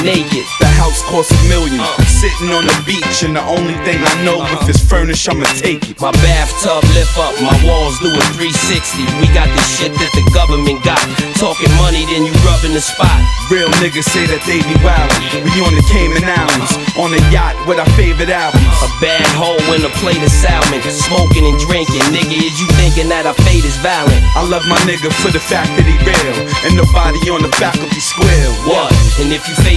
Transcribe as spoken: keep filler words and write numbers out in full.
naked. The house costs a million. I'm sitting on the beach, and the only thing I know, if it's furnished, I'ma take it. My bathtub lift up, my walls do a three sixty. We got the shit that the government got. Talking money, then you rubbing the spot. Real niggas say that they be wild. We on the Cayman Islands, on a yacht with our favorite albums. A bad hoe and a plate of salmon, smoking and drinking. Nigga, is you thinking that our fate is violent? I love my nigga for the fact that he real, and nobody on the faculty square. What? And if you face